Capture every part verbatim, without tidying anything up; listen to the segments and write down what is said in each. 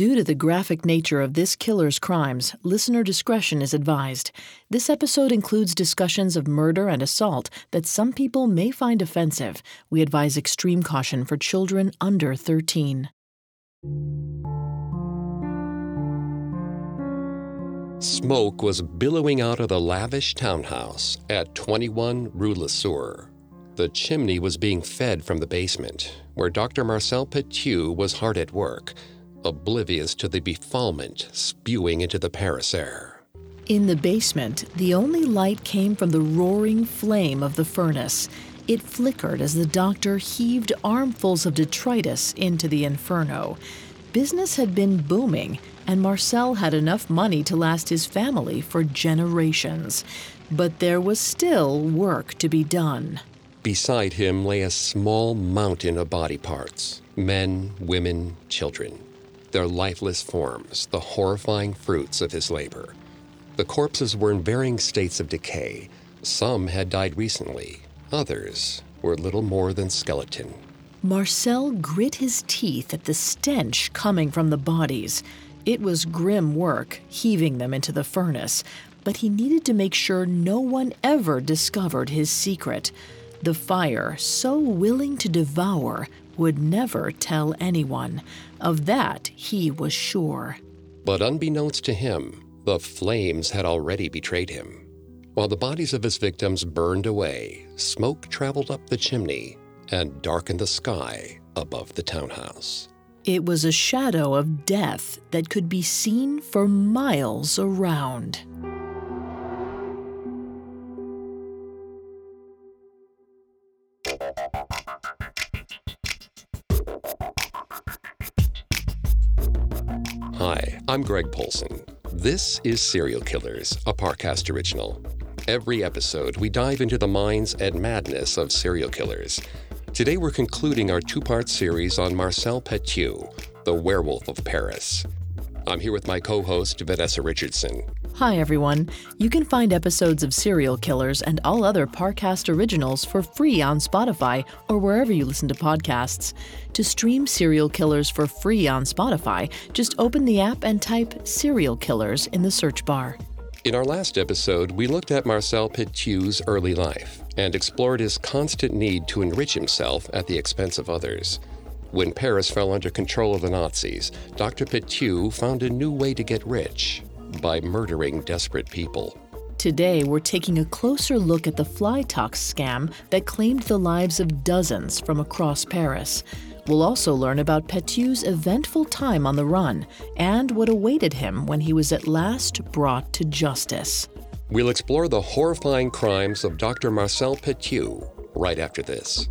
Due to the graphic nature of this killer's crimes, listener discretion is advised. This episode includes discussions of murder and assault that some people may find offensive. We advise extreme caution for children under thirteen. Smoke was billowing out of the lavish townhouse at twenty-one Rue Le Sueur. The chimney was being fed from the basement, where Doctor Marcel Petiot was hard at work, oblivious to the befoulment spewing into the Paris air. In the basement, the only light came from the roaring flame of the furnace. It flickered as the doctor heaved armfuls of detritus into the inferno. Business had been booming, and Marcel had enough money to last his family for generations. But there was still work to be done. Beside him lay a small mountain of body parts, men, women, children. Their lifeless forms, the horrifying fruits of his labor. The corpses were in varying states of decay. Some had died recently. Others were little more than skeleton. Marcel grit his teeth at the stench coming from the bodies. It was grim work, heaving them into the furnace, but he needed to make sure no one ever discovered his secret. The fire, so willing to devour, would never tell anyone. Of that, he was sure. But unbeknownst to him, the flames had already betrayed him. While the bodies of his victims burned away, smoke traveled up the chimney and darkened the sky above the townhouse. It was a shadow of death that could be seen for miles around. Hi, I'm Greg Polson. This is Serial Killers, a Parcast original. Every episode, we dive into the minds and madness of serial killers. Today, we're concluding our two-part series on Marcel Petiot, the werewolf of Paris. I'm here with my co-host, Vanessa Richardson. Hi, everyone. You can find episodes of Serial Killers and all other Parcast originals for free on Spotify or wherever you listen to podcasts. To stream Serial Killers for free on Spotify, just open the app and type Serial Killers in the search bar. In our last episode, we looked at Marcel Petiot's early life and explored his constant need to enrich himself at the expense of others. When Paris fell under control of the Nazis, Doctor Petiot found a new way to get rich: by murdering desperate people. Today, we're taking a closer look at the FlyTox scam that claimed the lives of dozens from across Paris. We'll also learn about Petiot's eventful time on the run and what awaited him when he was at last brought to justice. We'll explore the horrifying crimes of Doctor Marcel Petiot right after this.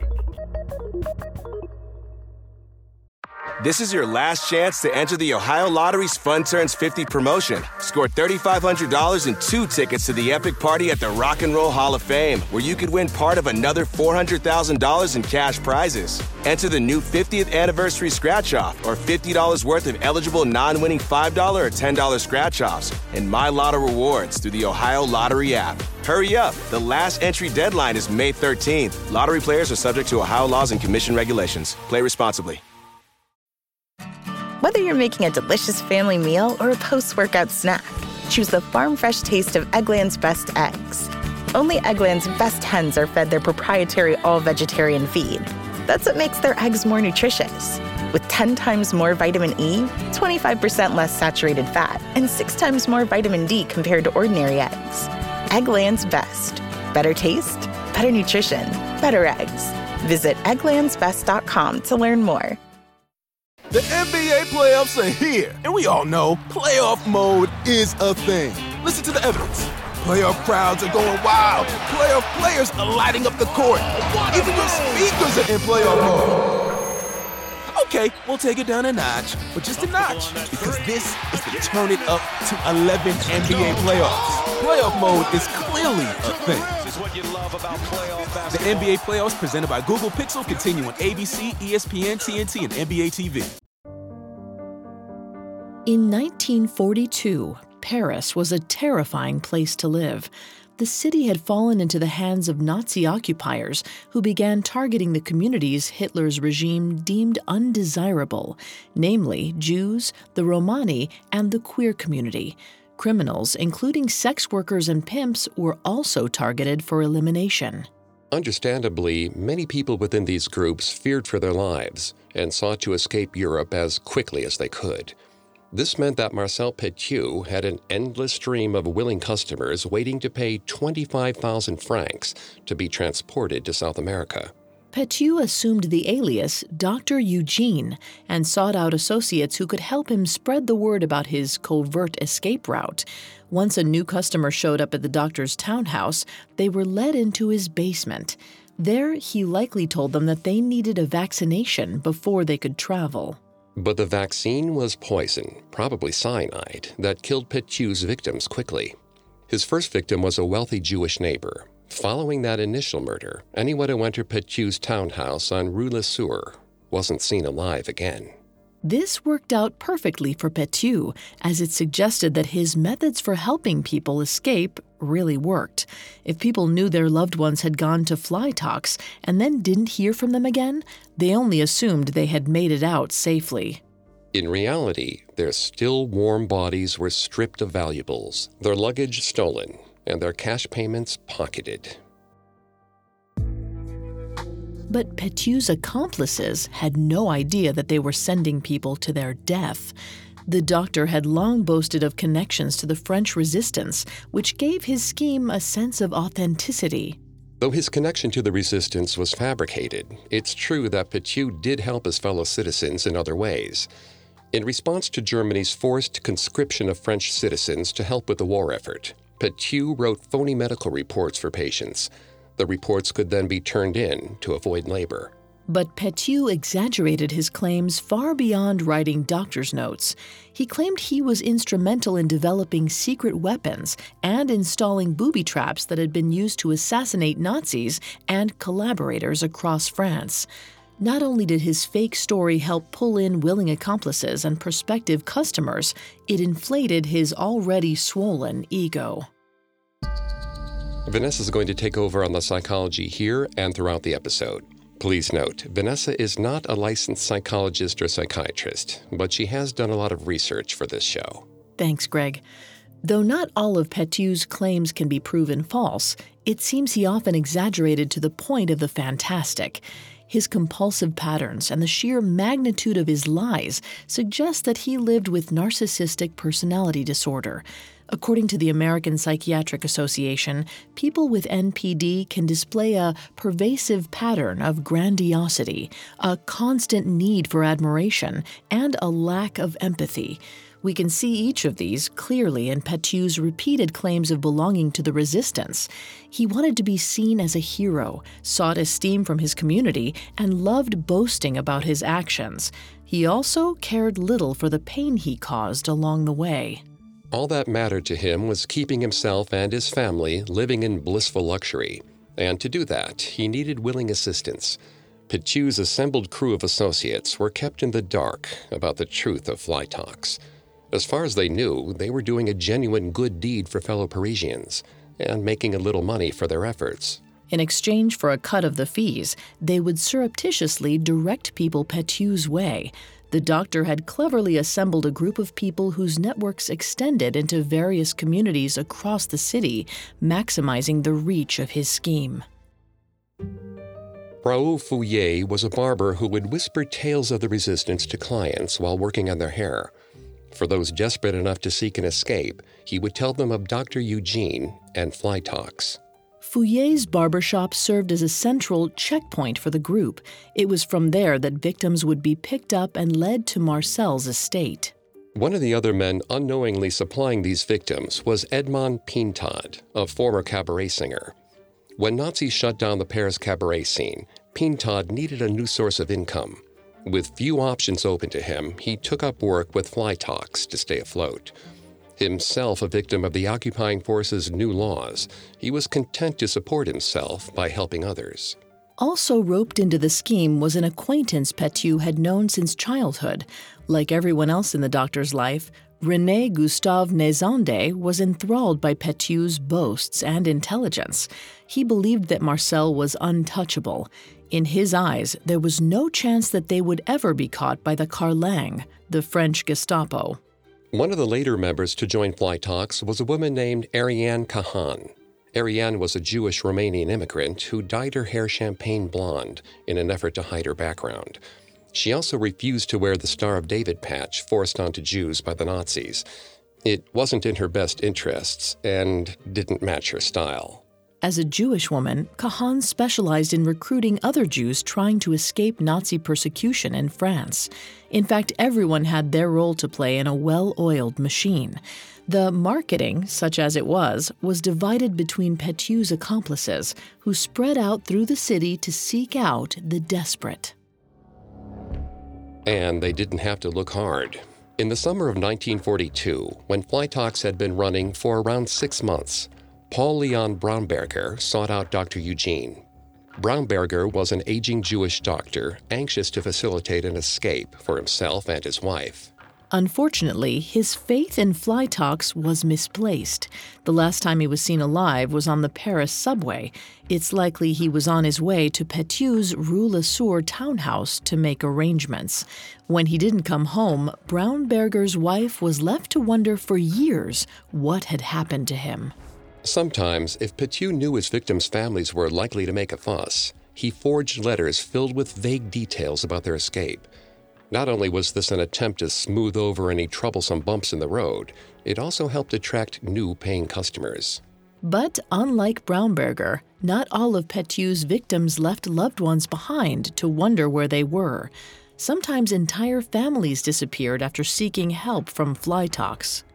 This is your last chance to enter the Ohio Lottery's Fun Turns fifty promotion. Score three thousand five hundred dollars and two tickets to the epic party at the Rock and Roll Hall of Fame, where you could win part of another four hundred thousand dollars in cash prizes. Enter the new fiftieth anniversary scratch-off or fifty dollars worth of eligible non-winning five dollars or ten dollars scratch-offs and My Lotto rewards through the Ohio Lottery app. Hurry up. The last entry deadline is May thirteenth. Lottery players are subject to Ohio laws and commission regulations. Play responsibly. Whether you're making a delicious family meal or a post-workout snack, choose the farm fresh taste of Eggland's Best Eggs. Only Eggland's best hens are fed their proprietary all-vegetarian feed. That's what makes their eggs more nutritious. With ten times more vitamin E, twenty-five percent less saturated fat, and six times more vitamin D compared to ordinary eggs. Eggland's Best. Better taste, better nutrition, better eggs. Visit egglands best dot com to learn more. The N B A playoffs are here, and we all know playoff mode is a thing. Listen to the evidence. Playoff crowds are going wild. Playoff players are lighting up the court. Even your speakers are in playoff mode. Okay, we'll take it down a notch, but just a notch, because this is the Turn It Up to eleven N B A playoffs. Playoff mode is clearly a thing. The N B A playoffs presented by Google Pixel continue on A B C, E S P N, T N T, and N B A T V. In nineteen forty-two, Paris was a terrifying place to live. The city had fallen into the hands of Nazi occupiers who began targeting the communities Hitler's regime deemed undesirable, namely Jews, the Romani, and the queer community. Criminals, including sex workers and pimps, were also targeted for elimination. Understandably, many people within these groups feared for their lives and sought to escape Europe as quickly as they could. This meant that Marcel Petiot had an endless stream of willing customers waiting to pay twenty-five thousand francs to be transported to South America. Petiot assumed the alias Doctor Eugene and sought out associates who could help him spread the word about his covert escape route. Once a new customer showed up at the doctor's townhouse, they were led into his basement. There, he likely told them that they needed a vaccination before they could travel. But the vaccine was poison, probably cyanide, that killed Petiot's victims quickly. His first victim was a wealthy Jewish neighbor. Following that initial murder, anyone who entered Petiot's townhouse on Rue Le Sueur wasn't seen alive again. This worked out perfectly for Petiot, as it suggested that his methods for helping people escape really worked. If people knew their loved ones had gone to Flytox and then didn't hear from them again, they only assumed they had made it out safely. In reality, their still warm bodies were stripped of valuables, their luggage stolen, and their cash payments pocketed. But Petiot's accomplices had no idea that they were sending people to their death. The doctor had long boasted of connections to the French resistance, which gave his scheme a sense of authenticity. Though his connection to the resistance was fabricated, it's true that Petiot did help his fellow citizens in other ways. In response to Germany's forced conscription of French citizens to help with the war effort, Petiot wrote phony medical reports for patients. The reports could then be turned in to avoid labor. But Petiot exaggerated his claims far beyond writing doctor's notes. He claimed he was instrumental in developing secret weapons and installing booby traps that had been used to assassinate Nazis and collaborators across France. Not only did his fake story help pull in willing accomplices and prospective customers, it inflated his already swollen ego. Vanessa is going to take over on the psychology here and throughout the episode. Please note, Vanessa is not a licensed psychologist or psychiatrist, but she has done a lot of research for this show. Thanks, Greg. Though not all of Petiot's claims can be proven false, it seems he often exaggerated to the point of the fantastic. His compulsive patterns and the sheer magnitude of his lies suggest that he lived with narcissistic personality disorder. According to the American Psychiatric Association, people with N P D can display a pervasive pattern of grandiosity, a constant need for admiration, and a lack of empathy. We can see each of these clearly in Petiot's repeated claims of belonging to the resistance. He wanted to be seen as a hero, sought esteem from his community, and loved boasting about his actions. He also cared little for the pain he caused along the way. All that mattered to him was keeping himself and his family living in blissful luxury. And to do that, he needed willing assistance. Petiot's assembled crew of associates were kept in the dark about the truth of Flytox. As far as they knew, they were doing a genuine good deed for fellow Parisians and making a little money for their efforts. In exchange for a cut of the fees, they would surreptitiously direct people Petiot's way. The doctor had cleverly assembled a group of people whose networks extended into various communities across the city, maximizing the reach of his scheme. Raoul Fouillet was a barber who would whisper tales of the resistance to clients while working on their hair. For those desperate enough to seek an escape, he would tell them of Doctor Eugene and Flytox. Fouillet's barbershop served as a central checkpoint for the group. It was from there that victims would be picked up and led to Marcel's estate. One of the other men unknowingly supplying these victims was Edmond Pintade, a former cabaret singer. When Nazis shut down the Paris cabaret scene, Pintade needed a new source of income. With few options open to him, he took up work with Flytox to stay afloat. Himself a victim of the occupying forces' new laws, he was content to support himself by helping others. Also roped into the scheme was an acquaintance Petiot had known since childhood. Like everyone else in the doctor's life, René Gustave Nézande was enthralled by Pétu's boasts and intelligence. He believed that Marcel was untouchable. In his eyes, there was no chance that they would ever be caught by the Carling, the French Gestapo. One of the later members to join Fly Talks was a woman named Ariane Kahan. Ariane was a Jewish Romanian immigrant who dyed her hair champagne blonde in an effort to hide her background. She also refused to wear the Star of David patch forced onto Jews by the Nazis. It wasn't in her best interests and didn't match her style. As a Jewish woman, Kahan specialized in recruiting other Jews trying to escape Nazi persecution in France. In fact, everyone had their role to play in a well-oiled machine. The marketing, such as it was, was divided between Pétu's accomplices, who spread out through the city to seek out the desperate. And they didn't have to look hard. In the summer of nineteen forty-two, when Fly Talks had been running for around six months, Paul Leon Braunberger sought out Doctor Eugene. Braunberger was an aging Jewish doctor anxious to facilitate an escape for himself and his wife. Unfortunately, his faith in Fly Talks was misplaced. The last time he was seen alive was on the Paris subway. It's likely he was on his way to Pétu's Rue Le Sour townhouse to make arrangements. When he didn't come home, Braunberger's wife was left to wonder for years what had happened to him. Sometimes, if Pétu knew his victims' families were likely to make a fuss, he forged letters filled with vague details about their escape. Not only was this an attempt to smooth over any troublesome bumps in the road, it also helped attract new paying customers. But unlike Braunberger, not all of Pétu's victims left loved ones behind to wonder where they were. Sometimes entire families disappeared after seeking help from Fly Talks.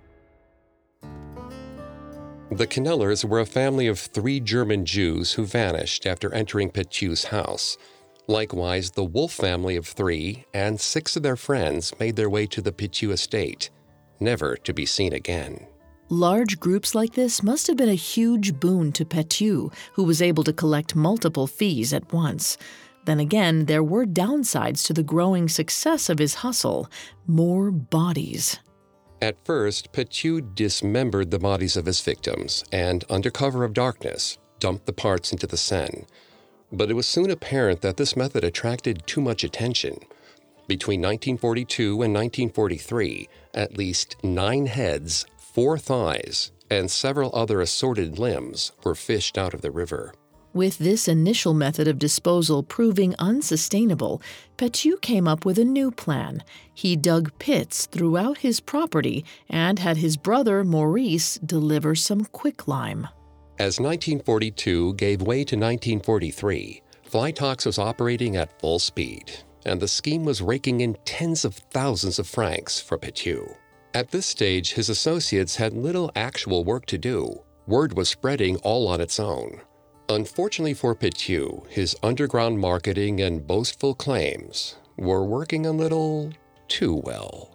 The Knellers were a family of three German Jews who vanished after entering Pétu's house. Likewise, the Wolf family of three and six of their friends made their way to the Pétu estate, never to be seen again. Large groups like this must have been a huge boon to Pétu, who was able to collect multiple fees at once. Then again, there were downsides to the growing success of his hustle: more bodies. At first, Pétu dismembered the bodies of his victims and, under cover of darkness, dumped the parts into the Seine. But it was soon apparent that this method attracted too much attention. Between nineteen forty-two and nineteen forty-three, at least nine heads, four thighs, and several other assorted limbs were fished out of the river. With this initial method of disposal proving unsustainable, Pétu came up with a new plan. He dug pits throughout his property and had his brother Maurice deliver some quicklime. As nineteen forty-two gave way to nineteen forty-three, Fly Talks was operating at full speed, and the scheme was raking in tens of thousands of francs for Pétu. At this stage, his associates had little actual work to do. Word was spreading all on its own. Unfortunately for Pétu, his underground marketing and boastful claims were working a little too well.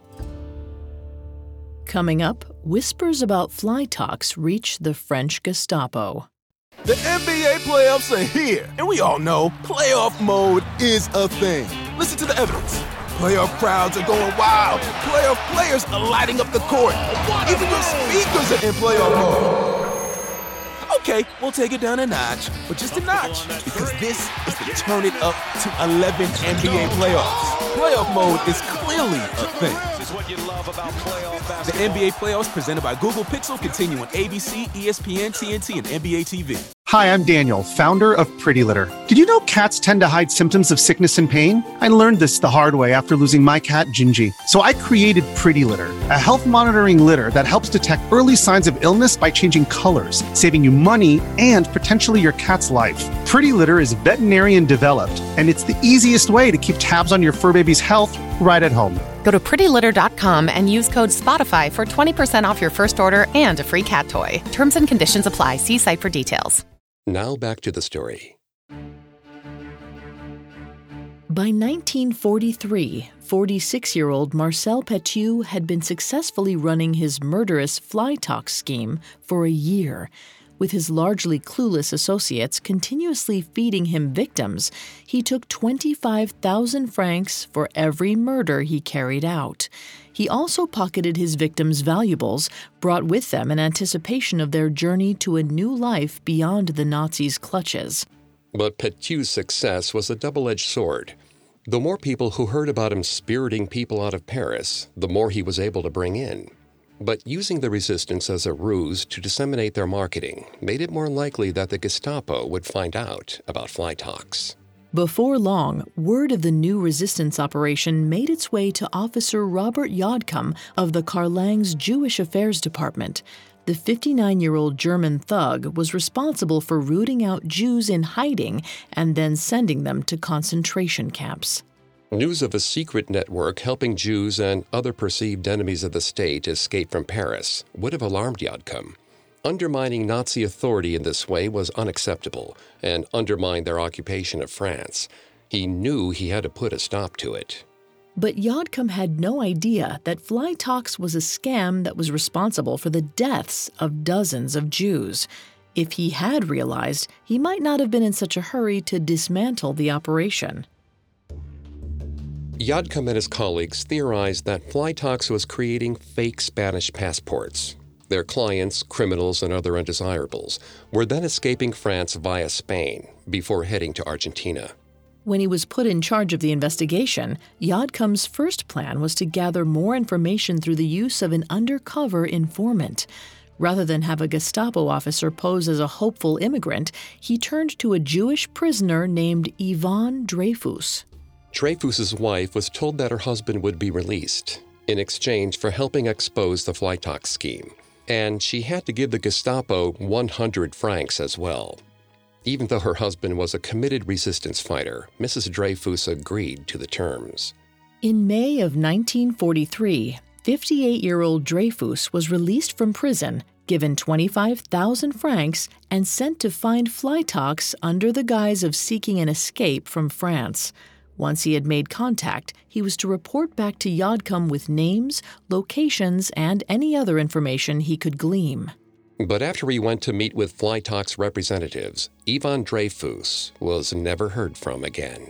Coming up, whispers about Fly Talks reach the French Gestapo. The N B A playoffs are here, and we all know playoff mode is a thing. Listen to the evidence. Playoff crowds are going wild. Playoff players are lighting up the court. Even your speakers are in playoff mode. Okay, we'll take it down a notch, but just a notch, because this is the turn it up to eleven N B A playoffs. Playoff mode is clearly a thing. The N B A playoffs presented by Google Pixel continue on A B C, E S P N, T N T, and N B A T V. Hi, I'm Daniel, founder of Pretty Litter. Did you know cats tend to hide symptoms of sickness and pain? I learned this the hard way after losing my cat, Gingy. So I created Pretty Litter, a health monitoring litter that helps detect early signs of illness by changing colors, saving you money and potentially your cat's life. Pretty Litter is veterinarian developed, and it's the easiest way to keep tabs on your fur baby's health right at home. Go to pretty litter dot com and use code SPOTIFY for twenty percent off your first order and a free cat toy. Terms and conditions apply. See site for details. Now back to the story. By nineteen forty-three, forty-six-year-old Marcel Pétu had been successfully running his murderous Fly Talks scheme for a year. With his largely clueless associates continuously feeding him victims, he took twenty-five thousand francs for every murder he carried out. He also pocketed his victims' valuables, brought with them in anticipation of their journey to a new life beyond the Nazis' clutches. But Pétu's success was a double-edged sword. The more people who heard about him spiriting people out of Paris, the more he was able to bring in. But using the resistance as a ruse to disseminate their marketing made it more likely that the Gestapo would find out about fly talks. Before long, word of the new resistance operation made its way to Officer Robert Yodcom of the Carlang's Jewish Affairs Department. The fifty-nine-year-old German thug was responsible for rooting out Jews in hiding and then sending them to concentration camps. News of a secret network helping Jews and other perceived enemies of the state escape from Paris would have alarmed Yodcom. Undermining Nazi authority in this way was unacceptable and undermined their occupation of France. He knew he had to put a stop to it. But Yodcom had no idea that Fly Talks was a scam that was responsible for the deaths of dozens of Jews. If he had realized, he might not have been in such a hurry to dismantle the operation. Yodcom and his colleagues theorized that Fly Talks was creating fake Spanish passports. Their clients, criminals and other undesirables, were then escaping France via Spain before heading to Argentina. When he was put in charge of the investigation, Yodcom's first plan was to gather more information through the use of an undercover informant. Rather than have a Gestapo officer pose as a hopeful immigrant, he turned to a Jewish prisoner named Yvonne Dreyfus. Dreyfus's wife was told that her husband would be released in exchange for helping expose the Fly Talks scheme, and she had to give the Gestapo one hundred francs as well. Even though her husband was a committed resistance fighter, Missus Dreyfus agreed to the terms. In May of nineteen forty-three, fifty-eight-year-old Dreyfus was released from prison, given twenty-five thousand francs, and sent to find Fly Talks under the guise of seeking an escape from France. Once he had made contact, he was to report back to Yodcom with names, locations, and any other information he could glean. But after he went to meet with Fly Talks representatives, Yvonne Dreyfus was never heard from again.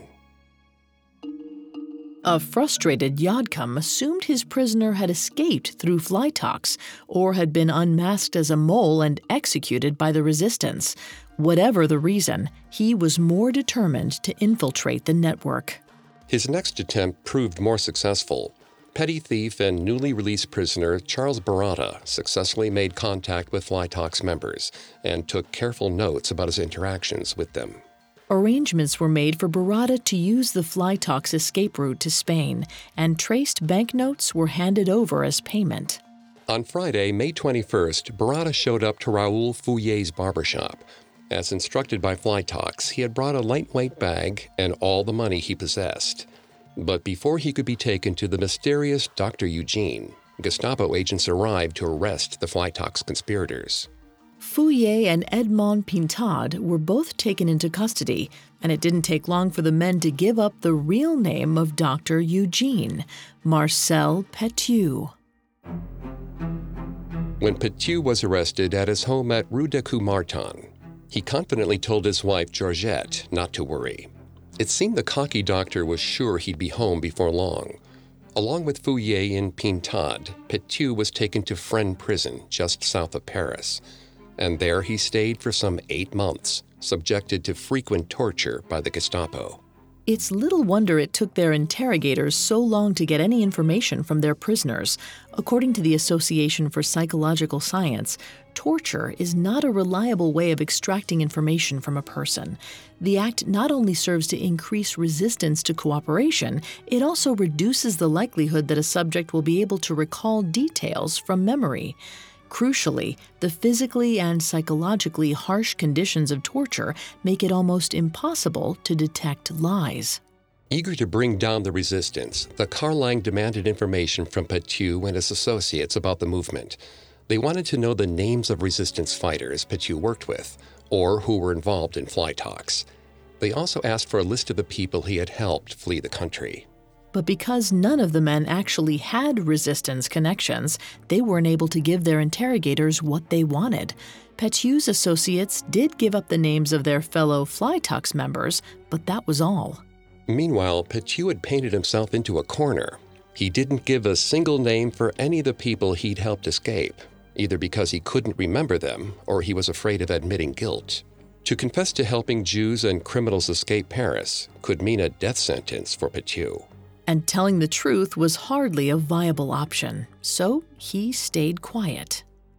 A frustrated Yodcom assumed his prisoner had escaped through Fly Talks or had been unmasked as a mole and executed by the resistance. Whatever the reason, he was more determined to infiltrate the network. His next attempt proved more successful. Petty thief and newly released prisoner Charles Barada successfully made contact with Fly Talks members and took careful notes about his interactions with them. Arrangements were made for Barada to use the Fly Talks escape route to Spain, and traced banknotes were handed over as payment. On Friday, May twenty-first, Barada showed up to Raoul Fouillet's barbershop. As instructed by Fly Talks, he had brought a lightweight bag and all the money he possessed. But before he could be taken to the mysterious Doctor Eugene, Gestapo agents arrived to arrest the Fly Talks conspirators. Fouillet and Edmond Pintade were both taken into custody, and it didn't take long for the men to give up the real name of Doctor Eugene, Marcel Pétu. When Pétu was arrested at his home at Rue de Coumartin, he confidently told his wife, Georgette, not to worry. It seemed the cocky doctor was sure he'd be home before long. Along with Fouillet and Pintade, Pétu was taken to Fresnes prison, just south of Paris. And there he stayed for some eight months, subjected to frequent torture by the Gestapo. It's little wonder it took their interrogators so long to get any information from their prisoners. According to the Association for Psychological Science, torture is not a reliable way of extracting information from a person. The act not only serves to increase resistance to cooperation, it also reduces the likelihood that a subject will be able to recall details from memory. Crucially, the physically and psychologically harsh conditions of torture make it almost impossible to detect lies. Eager to bring down the resistance, the Carlang demanded information from Pétu and his associates about the movement. They wanted to know the names of resistance fighters Pétu worked with, or who were involved in Fly Talks. They also asked for a list of the people he had helped flee the country. But because none of the men actually had resistance connections, they weren't able to give their interrogators what they wanted. Pétu's associates did give up the names of their fellow Flytox members, but that was all. Meanwhile, Pétu had painted himself into a corner. He didn't give a single name for any of the people he'd helped escape, either because he couldn't remember them or he was afraid of admitting guilt. To confess to helping Jews and criminals escape Paris could mean a death sentence for Pétu. And telling the truth was hardly a viable option, so he stayed quiet.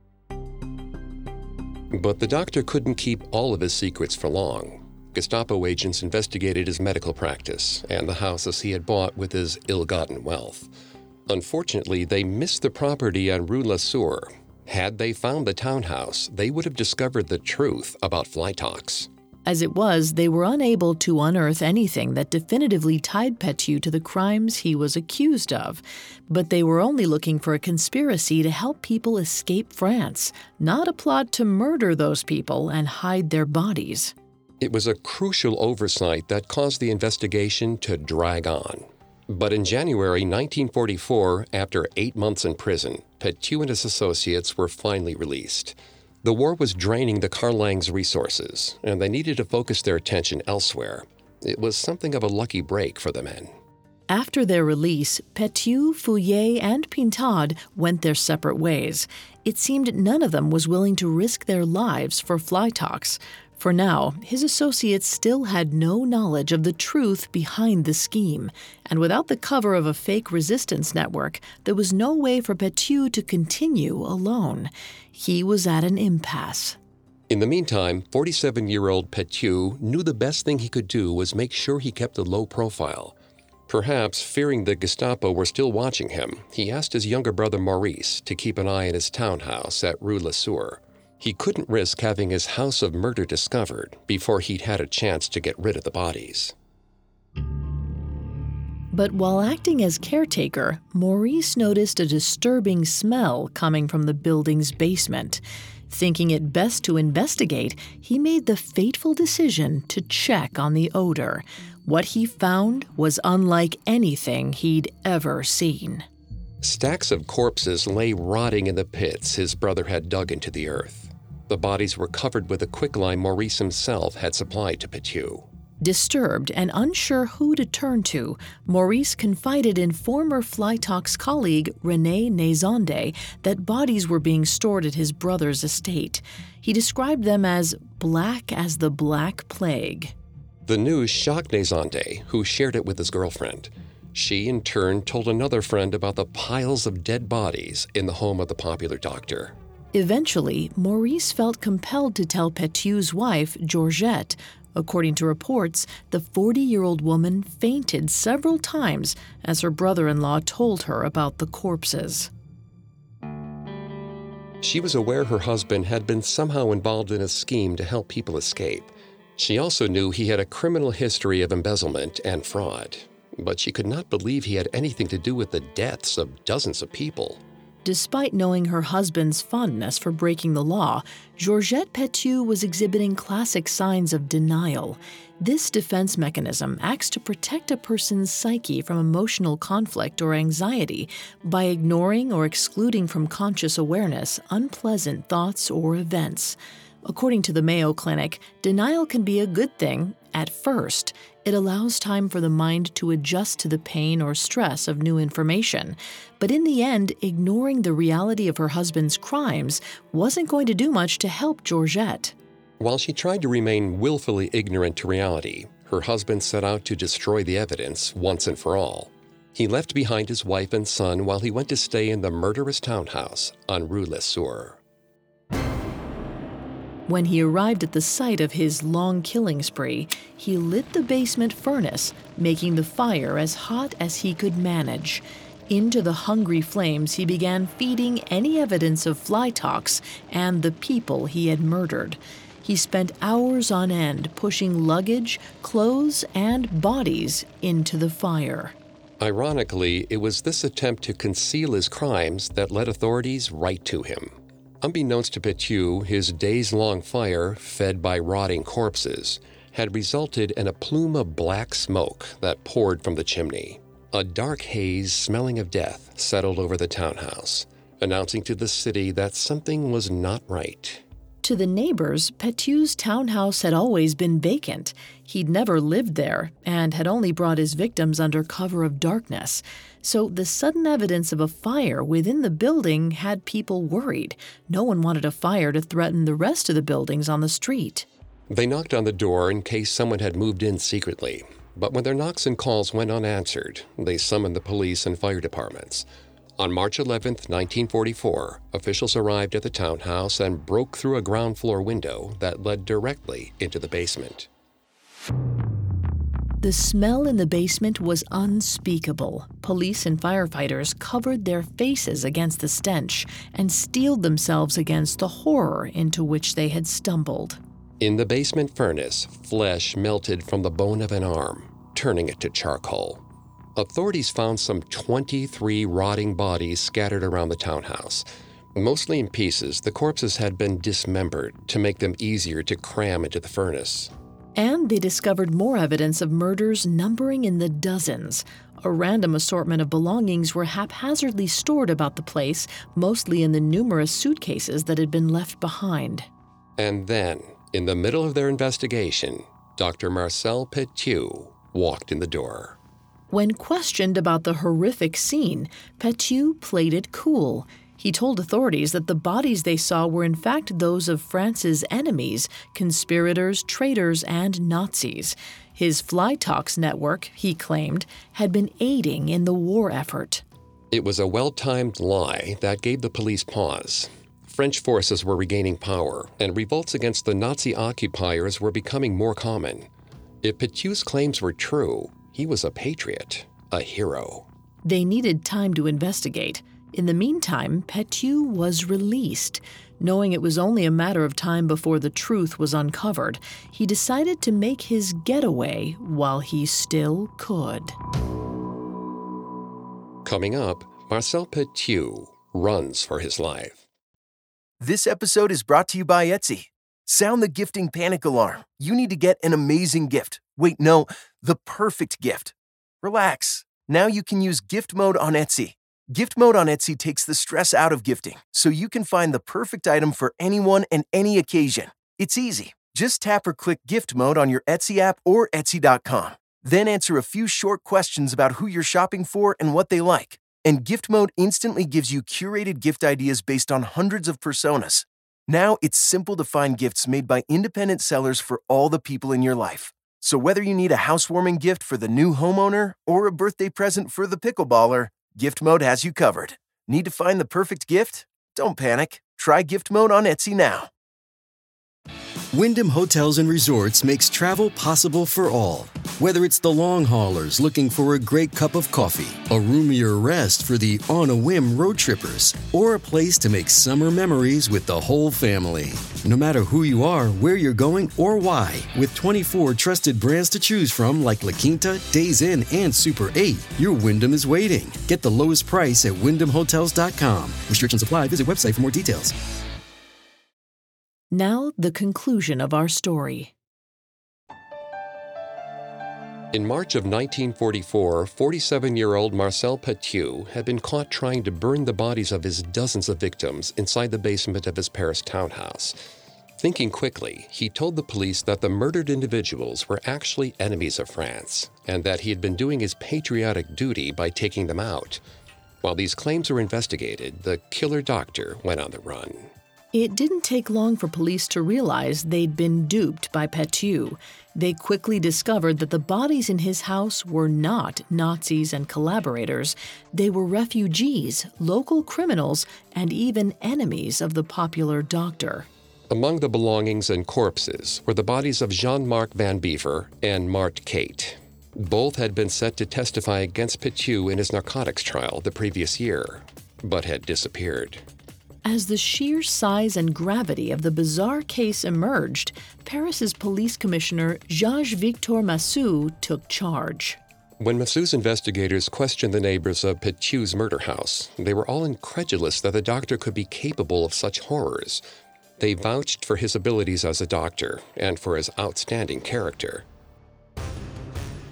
But the doctor couldn't keep all of his secrets for long. Gestapo agents investigated his medical practice and the houses he had bought with his ill-gotten wealth. Unfortunately, they missed the property on Rue Le Sueur. Had they found the townhouse, they would have discovered the truth about Flytox. As it was, they were unable to unearth anything that definitively tied Pétu to the crimes he was accused of. But they were only looking for a conspiracy to help people escape France, not a plot to murder those people and hide their bodies. It was a crucial oversight that caused the investigation to drag on. But in January nineteen forty-four, after eight months in prison, Pétu and his associates were finally released. The war was draining the Carlangues' resources, and they needed to focus their attention elsewhere. It was something of a lucky break for the men. After their release, Pétu, Fouillé, and Pintade went their separate ways. It seemed none of them was willing to risk their lives for Flytox. For now, his associates still had no knowledge of the truth behind the scheme, and without the cover of a fake resistance network, there was no way for Pétu to continue alone. He was at an impasse. In the meantime, forty-seven-year-old Pétu knew the best thing he could do was make sure he kept a low profile. Perhaps fearing the Gestapo were still watching him, he asked his younger brother Maurice to keep an eye on his townhouse at Rue Le Sueur. He couldn't risk having his house of murder discovered before he'd had a chance to get rid of the bodies. But while acting as caretaker, Maurice noticed a disturbing smell coming from the building's basement. Thinking it best to investigate, he made the fateful decision to check on the odor. What he found was unlike anything he'd ever seen. Stacks of corpses lay rotting in the pits his brother had dug into the earth. The bodies were covered with a quicklime Maurice himself had supplied to Pétu. Disturbed and unsure who to turn to, Maurice confided in former Flytox colleague René Nézonde that bodies were being stored at his brother's estate. He described them as black as the Black Plague. The news shocked Nézonde, who shared it with his girlfriend. She, in turn, told another friend about the piles of dead bodies in the home of the popular doctor. Eventually, Maurice felt compelled to tell Pétu's wife, Georgette. According to reports, the forty-year-old woman fainted several times as her brother-in-law told her about the corpses. She was aware her husband had been somehow involved in a scheme to help people escape. She also knew he had a criminal history of embezzlement and fraud, but she could not believe he had anything to do with the deaths of dozens of people. Despite knowing her husband's fondness for breaking the law, Georgette Pétu was exhibiting classic signs of denial. This defense mechanism acts to protect a person's psyche from emotional conflict or anxiety by ignoring or excluding from conscious awareness unpleasant thoughts or events. According to the Mayo Clinic, denial can be a good thing at first. It allows time for the mind to adjust to the pain or stress of new information. But in the end, ignoring the reality of her husband's crimes wasn't going to do much to help Georgette. While she tried to remain willfully ignorant to reality, her husband set out to destroy the evidence once and for all. He left behind his wife and son while he went to stay in the murderous townhouse on Rue Le Sueur. When he arrived at the site of his long killing spree, he lit the basement furnace, making the fire as hot as he could manage. Into the hungry flames, he began feeding any evidence of Flytox and the people he had murdered. He spent hours on end pushing luggage, clothes, and bodies into the fire. Ironically, it was this attempt to conceal his crimes that led authorities right to him. Unbeknownst to Pétu, his days-long fire, fed by rotting corpses, had resulted in a plume of black smoke that poured from the chimney. A dark haze smelling of death settled over the townhouse, announcing to the city that something was not right. To the neighbors, Petieu's townhouse had always been vacant. He'd never lived there and had only brought his victims under cover of darkness. So the sudden evidence of a fire within the building had people worried. No one wanted a fire to threaten the rest of the buildings on the street. They knocked on the door in case someone had moved in secretly. But when their knocks and calls went unanswered, they summoned the police and fire departments. On March eleventh, nineteen forty-four, officials arrived at the townhouse and broke through a ground floor window that led directly into the basement. The smell in the basement was unspeakable. Police and firefighters covered their faces against the stench and steeled themselves against the horror into which they had stumbled. In the basement furnace, flesh melted from the bone of an arm, turning it to charcoal. Authorities found some twenty-three rotting bodies scattered around the townhouse. Mostly in pieces, the corpses had been dismembered to make them easier to cram into the furnace. And they discovered more evidence of murders numbering in the dozens. A random assortment of belongings were haphazardly stored about the place, mostly in the numerous suitcases that had been left behind. And then, in the middle of their investigation, Doctor Marcel Petieu walked in the door. When questioned about the horrific scene, Petieu played it cool. He told authorities that the bodies they saw were in fact those of France's enemies, conspirators, traitors, and Nazis. His Fly Talks network, he claimed, had been aiding in the war effort. It was a well-timed lie that gave the police pause. French forces were regaining power, and revolts against the Nazi occupiers were becoming more common. If Petieu's claims were true, he was a patriot, a hero. They needed time to investigate. In the meantime, Petieu was released. Knowing it was only a matter of time before the truth was uncovered, he decided to make his getaway while he still could. Coming up, Marcel Petieu runs for his life. This episode is brought to you by Etsy. Sound the gifting panic alarm. You need to get an amazing gift. Wait, no, the perfect gift. Relax. Now you can use gift mode on Etsy. Gift mode on Etsy takes the stress out of gifting, so you can find the perfect item for anyone and any occasion. It's easy. Just tap or click gift mode on your Etsy app or Etsy dot com. Then answer a few short questions about who you're shopping for and what they like. And gift mode instantly gives you curated gift ideas based on hundreds of personas. Now it's simple to find gifts made by independent sellers for all the people in your life. So whether you need a housewarming gift for the new homeowner or a birthday present for the pickleballer, Gift Mode has you covered. Need to find the perfect gift? Don't panic. Try Gift Mode on Etsy now. Wyndham Hotels and Resorts makes travel possible for all. Whether it's the long haulers looking for a great cup of coffee, a roomier rest for the on-a-whim road trippers, or a place to make summer memories with the whole family. No matter who you are, where you're going, or why, with twenty-four trusted brands to choose from like La Quinta, Days Inn, and Super eight, your Wyndham is waiting. Get the lowest price at wyndham hotels dot com. Restrictions apply. Visit website for more details. Now, the conclusion of our story. In March of nineteen forty-four, forty-seven-year-old Marcel Petieu had been caught trying to burn the bodies of his dozens of victims inside the basement of his Paris townhouse. Thinking quickly, he told the police that the murdered individuals were actually enemies of France, and that he had been doing his patriotic duty by taking them out. While these claims were investigated, the killer doctor went on the run. It didn't take long for police to realize they'd been duped by Petieu. They quickly discovered that the bodies in his house were not Nazis and collaborators. They were refugees, local criminals, and even enemies of the popular doctor. Among the belongings and corpses were the bodies of Jean-Marc Van Bever and Mart Kate. Both had been set to testify against Petieu in his narcotics trial the previous year, but had disappeared. As the sheer size and gravity of the bizarre case emerged, Paris's police commissioner, Georges-Victor Massou, took charge. When Massou's investigators questioned the neighbors of Petieu's murder house, they were all incredulous that the doctor could be capable of such horrors. They vouched for his abilities as a doctor and for his outstanding character.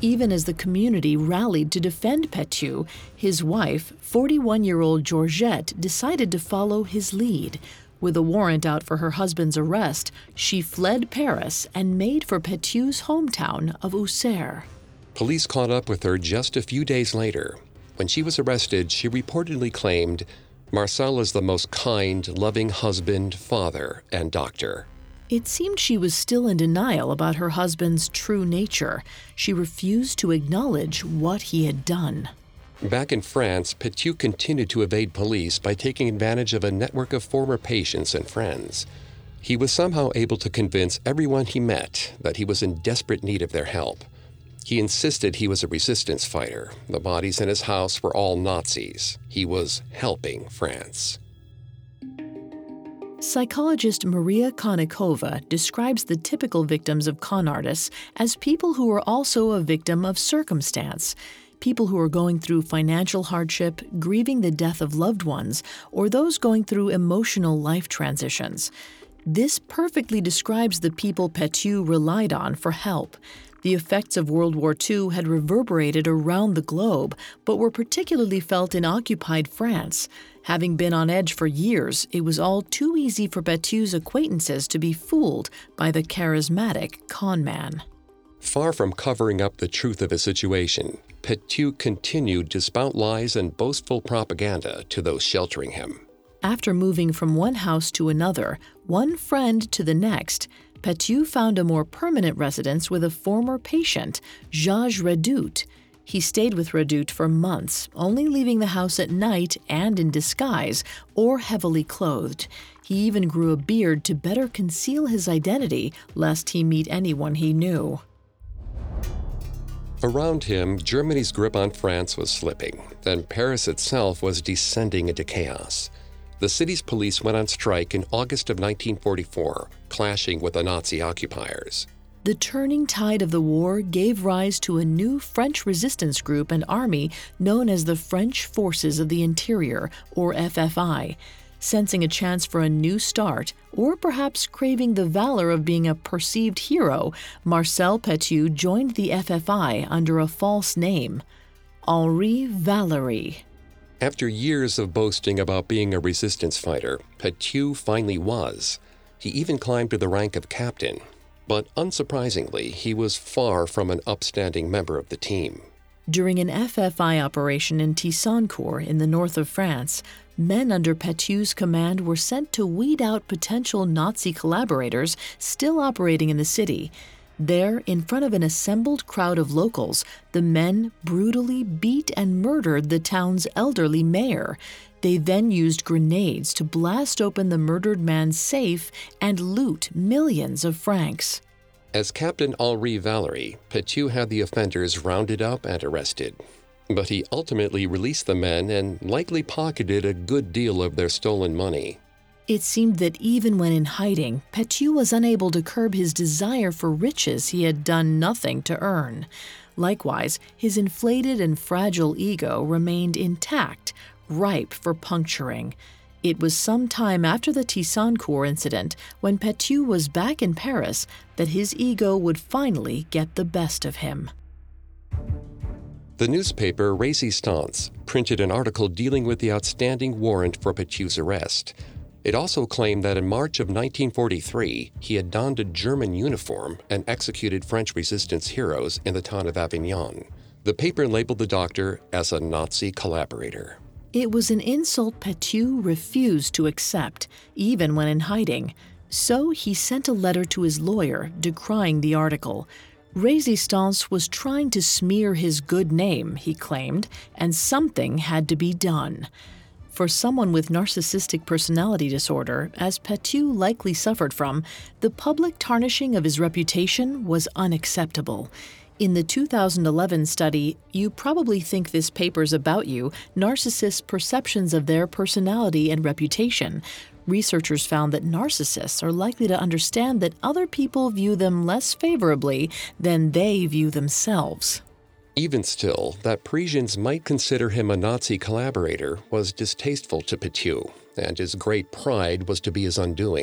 Even as the community rallied to defend Pétu, his wife, forty-one-year-old Georgette, decided to follow his lead. With a warrant out for her husband's arrest, she fled Paris and made for Pétu's hometown of Auxerre. Police caught up with her just a few days later. When she was arrested, she reportedly claimed, "Marcel is the most kind, loving husband, father, and doctor." It seemed she was still in denial about her husband's true nature. She refused to acknowledge what he had done. Back in France, Pétu continued to evade police by taking advantage of a network of former patients and friends. He was somehow able to convince everyone he met that he was in desperate need of their help. He insisted he was a resistance fighter. The bodies in his house were all Nazis. He was helping France. Psychologist Maria Konnikova describes the typical victims of con artists as people who are also a victim of circumstance. People who are going through financial hardship, grieving the death of loved ones, or those going through emotional life transitions. This perfectly describes the people Pétu relied on for help. The effects of World War Two had reverberated around the globe, but were particularly felt in occupied France. Having been on edge for years, it was all too easy for Pétu's acquaintances to be fooled by the charismatic con man. Far from covering up the truth of his situation, Pétu continued to spout lies and boastful propaganda to those sheltering him. After moving from one house to another, one friend to the next, Pétu found a more permanent residence with a former patient, Georges Redoute. He stayed with Redoute for months, only leaving the house at night and in disguise or heavily clothed. He even grew a beard to better conceal his identity, lest he meet anyone he knew. Around him, Germany's grip on France was slipping, and Paris itself was descending into chaos. The city's police went on strike in August of nineteen forty-four, clashing with the Nazi occupiers. The turning tide of the war gave rise to a new French resistance group and army known as the French Forces of the Interior, or F F I. Sensing a chance for a new start, or perhaps craving the valor of being a perceived hero, Marcel Pétu joined the F F I under a false name, Henri Valery. After years of boasting about being a resistance fighter, Pétu finally was. He even climbed to the rank of captain. But unsurprisingly, he was far from an upstanding member of the team. During an F F I operation in Tissancourt in the north of France, men under Pétu's command were sent to weed out potential Nazi collaborators still operating in the city. There, in front of an assembled crowd of locals, the men brutally beat and murdered the town's elderly mayor. They then used grenades to blast open the murdered man's safe and loot millions of francs. As Captain Henri Valery, Pétu had the offenders rounded up and arrested. But he ultimately released the men and likely pocketed a good deal of their stolen money. It seemed that even when in hiding, Pétu was unable to curb his desire for riches he had done nothing to earn. Likewise, his inflated and fragile ego remained intact, ripe for puncturing. It was some time after the Tissancourt incident, when Pétu was back in Paris, that his ego would finally get the best of him. The newspaper Résistance printed an article dealing with the outstanding warrant for Pétu's arrest. It also claimed that in March of nineteen forty-three, he had donned a German uniform and executed French resistance heroes in the town of Avignon. The paper labeled the doctor as a Nazi collaborator. It was an insult Pétu refused to accept, even when in hiding. So he sent a letter to his lawyer decrying the article. Résistance was trying to smear his good name, he claimed, and something had to be done. For someone with narcissistic personality disorder, as Pétu likely suffered from, the public tarnishing of his reputation was unacceptable. In the two thousand eleven study, You Probably Think This Paper's About You, Narcissists' Perceptions of Their Personality and Reputation, researchers found that narcissists are likely to understand that other people view them less favorably than they view themselves. Even still, that Parisians might consider him a Nazi collaborator was distasteful to Pétu, and his great pride was to be his undoing.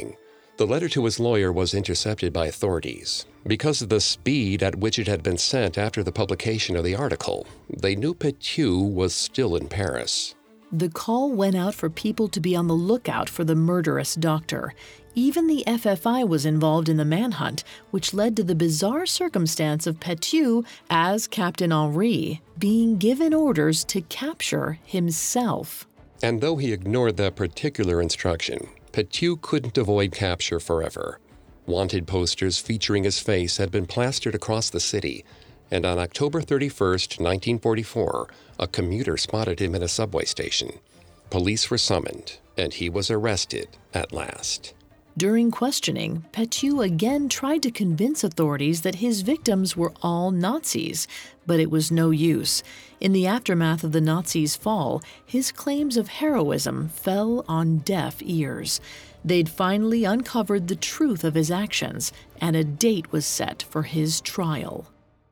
The letter to his lawyer was intercepted by authorities. Because of the speed at which it had been sent after the publication of the article, they knew Pétu was still in Paris. The call went out for people to be on the lookout for the murderous doctor. Even the F F I was involved in the manhunt, which led to the bizarre circumstance of Pétu, as Captain Henri, being given orders to capture himself. And though he ignored that particular instruction, Pétu couldn't avoid capture forever. Wanted posters featuring his face had been plastered across the city, and on October thirty-first, nineteen forty-four, a commuter spotted him in a subway station. Police were summoned, and he was arrested at last. During questioning, Pétu again tried to convince authorities that his victims were all Nazis, but it was no use. In the aftermath of the Nazis' fall, his claims of heroism fell on deaf ears. They'd finally uncovered the truth of his actions, and a date was set for his trial.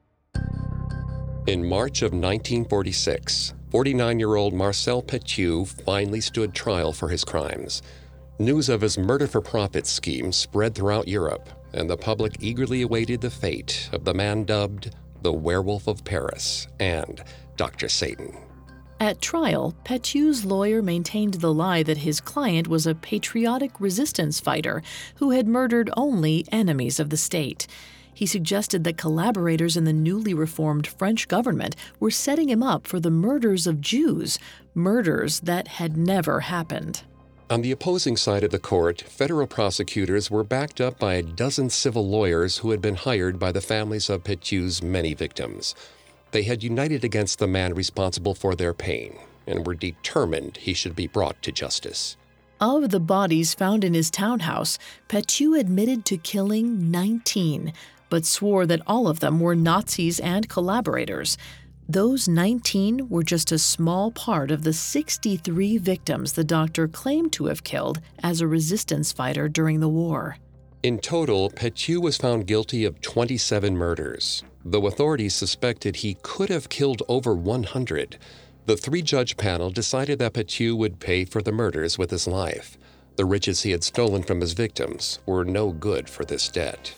In March of nineteen forty-six, forty-nine-year-old Marcel Pétu finally stood trial for his crimes. News of his murder-for-profit scheme spread throughout Europe, and the public eagerly awaited the fate of the man dubbed the Werewolf of Paris and Doctor Satan. At trial, Pétu's lawyer maintained the lie that his client was a patriotic resistance fighter who had murdered only enemies of the state. He suggested that collaborators in the newly reformed French government were setting him up for the murders of Jews, murders that had never happened. On the opposing side of the court, federal prosecutors were backed up by a dozen civil lawyers who had been hired by the families of Pétu's many victims. They had united against the man responsible for their pain and were determined he should be brought to justice. Of the bodies found in his townhouse, Pétu admitted to killing nineteen, but swore that all of them were Nazis and collaborators. Those nineteen were just a small part of the sixty-three victims the doctor claimed to have killed as a resistance fighter during the war. In total, Pétu was found guilty of twenty-seven murders, though authorities suspected he could have killed over one hundred. The three-judge panel decided that Pétu would pay for the murders with his life. The riches he had stolen from his victims were no good for this debt.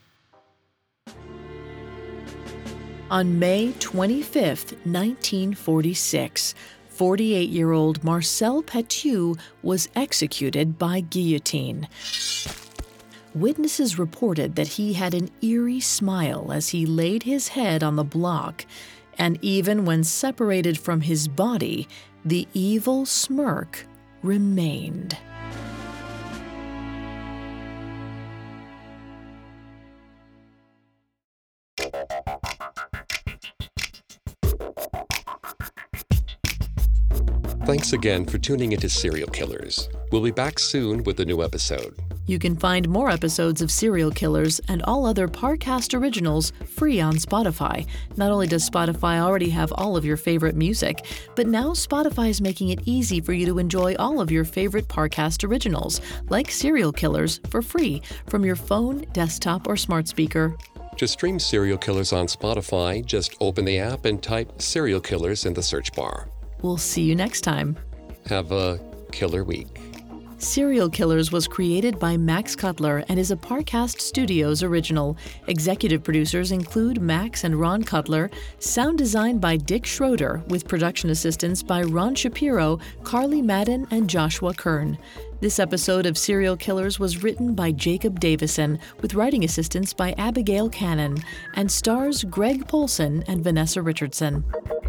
On May twenty-fifth, nineteen forty-six, forty-eight-year-old Marcel Pétu was executed by guillotine. Witnesses reported that he had an eerie smile as he laid his head on the block, and even when separated from his body, the evil smirk remained. Thanks again for tuning into Serial Killers. We'll be back soon with a new episode. You can find more episodes of Serial Killers and all other Parcast originals free on Spotify. Not only does Spotify already have all of your favorite music, but now Spotify is making it easy for you to enjoy all of your favorite Parcast originals, like Serial Killers, for free from your phone, desktop, or smart speaker. To stream Serial Killers on Spotify, just open the app and type Serial Killers in the search bar. We'll see you next time. Have a killer week. Serial Killers was created by Max Cutler and is a Parcast Studios original. Executive producers include Max and Ron Cutler, sound design by Dick Schroeder, with production assistance by Ron Shapiro, Carly Madden, and Joshua Kern. This episode of Serial Killers was written by Jacob Davison, with writing assistance by Abigail Cannon, and stars Greg Polson and Vanessa Richardson.